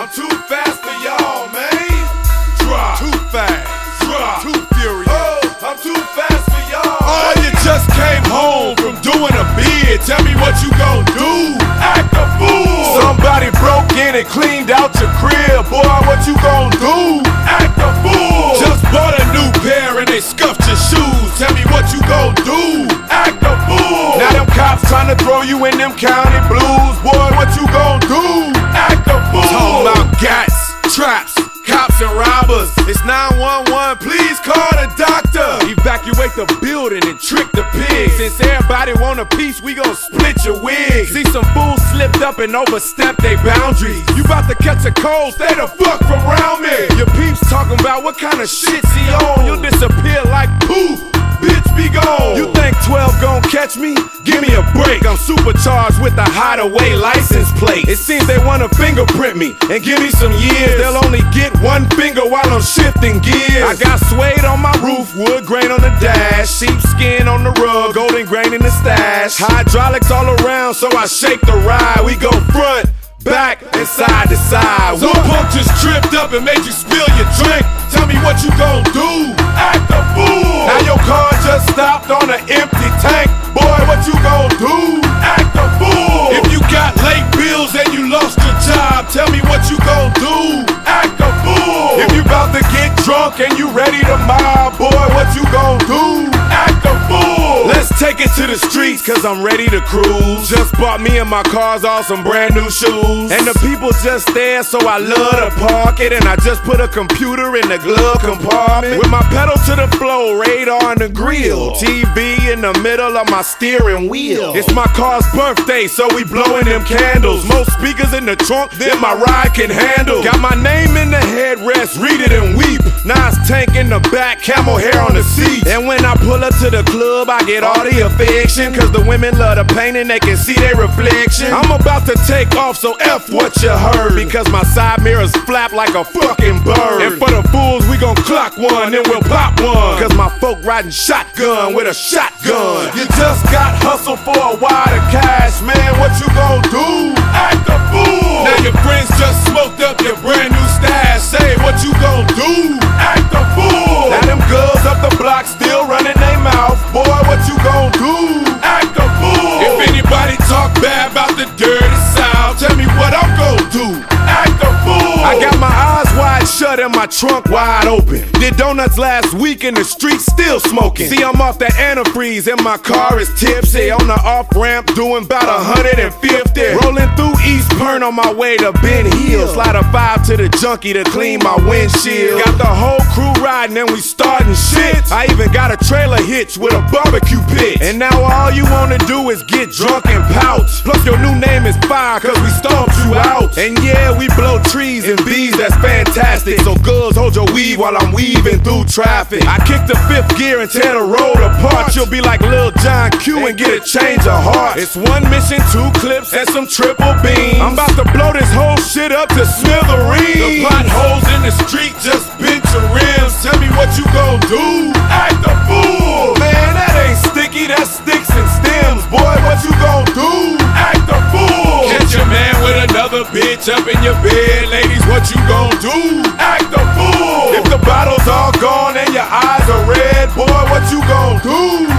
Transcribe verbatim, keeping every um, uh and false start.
I'm too fast for y'all, man. Drop. Too fast. Drop. Too furious. Oh, I'm too fast for y'all. Oh, you just came home from doing a bid. Tell me what you gon' do. Act a fool. Somebody broke in and cleaned out your crib. Boy, what you gon' do? Act a fool. Just bought a new pair and they scuffed your shoes. Tell me what you gon' do. Act a fool. Now them cops tryna throw you in them county blues. Boy, what you gon' do? Act a fool. Talking about gats, traps, cops and robbers. It's nine one one, please call the doctor. Evacuate the building and trick the pigs. Since everybody want a piece, we gon' split your wig. See some fools slipped up and overstepped their boundaries. You bout to catch a cold, stay the fuck from around me. Your peeps talking about what kind of shit's he on. You'll disappear like poof. Bitch, be gone. You think twelve gon' catch me? Give me a break. I'm supercharged with a hideaway license plate. It seems they wanna fingerprint me and give me some years. They'll only get one finger while I'm shifting gears. I got suede on my roof, wood grain on the dash, sheepskin on the rug, golden grain in the stash. Hydraulics all around, so I shake the ride. We go front, back, and side to side. Some punk just tripped up and made you spill your drink. Tell me what you gon' do. Act a fool. Now your car just stopped on an empty tank. Boy, what you gon' do? Act a fool. If you got late bills and you lost your job, tell me what you gon' do. Act a fool. If you bout to get drunk and you ready to mob, boy, what you gon' do? Act a fool. Let's take it to the streets, cause I'm ready to cruise. Just bought me and my cars all some brand new shoes. And the people just there, so I love to park it. And I just put a computer in the glove compartment. With my pedal to the floor, radar in the grill, T V in the middle of my steering wheel. It's my car's birthday, so we blowing them candles. Most speakers in the trunk than my ride can handle. Got my name in the headrest, read it and weep. Nice tank in the back, camel hair on the seat. And when I pull up to the club, I get all the affection, cause the women love the paint and they can see their reflection. I'm about to take off, so F what you heard, because my side mirrors flap like a fucking bird. And for the fools, we gon' clock one, then we'll pop one, cause my folk riding shotgun with a shotgun. You just got hustle for a wad of cash, man, what you gon' do? Act a fool. Now your friends just smoked up your brand new stash. Say what you gon' do? Act a fool. Now them girls up the block still running their mouth. Boy, what you gon' do? Act a fool. If anybody talk bad about the dirty South, tell me what I'm gon' do. Act a fool. I got my eyes wide shut and my trunk wide open. Did donuts last week in the street, still smoking. See, I'm off that antifreeze and my car is tipsy. On the off-ramp doing about a hundred fifty. Rolling through East Pern on my way to Ben Hill. Slide a five to the junkie to clean my windshield. Got the whole crew riding and we starting shit. I even got a trailer hitch with a barbecue pit. And now all you wanna do is get drunk and pout. Plus your new name is Fire, cause we stomped you out. And yeah, we blow trees and bees, that's fantastic. So girls, hold your weave while I'm weaving through traffic. I kick the fifth gear and tear the road apart. You'll be like Lil John Q and get a change of heart. It's one mission, two clips, and some triple beams. I'm about to blow this whole shit up to smithereens. The potholes in the street just bent your rims. Tell me what you gon' do? Act a fool. Man, that ain't sticky, that's sticks and stems. Boy, what you gon' do? Act a fool. Catch your man with another bitch up in your bed. Ladies, what you gon' do? Act a fool. If the bottle's all gone and your eyes are red, boy, what you gon' do?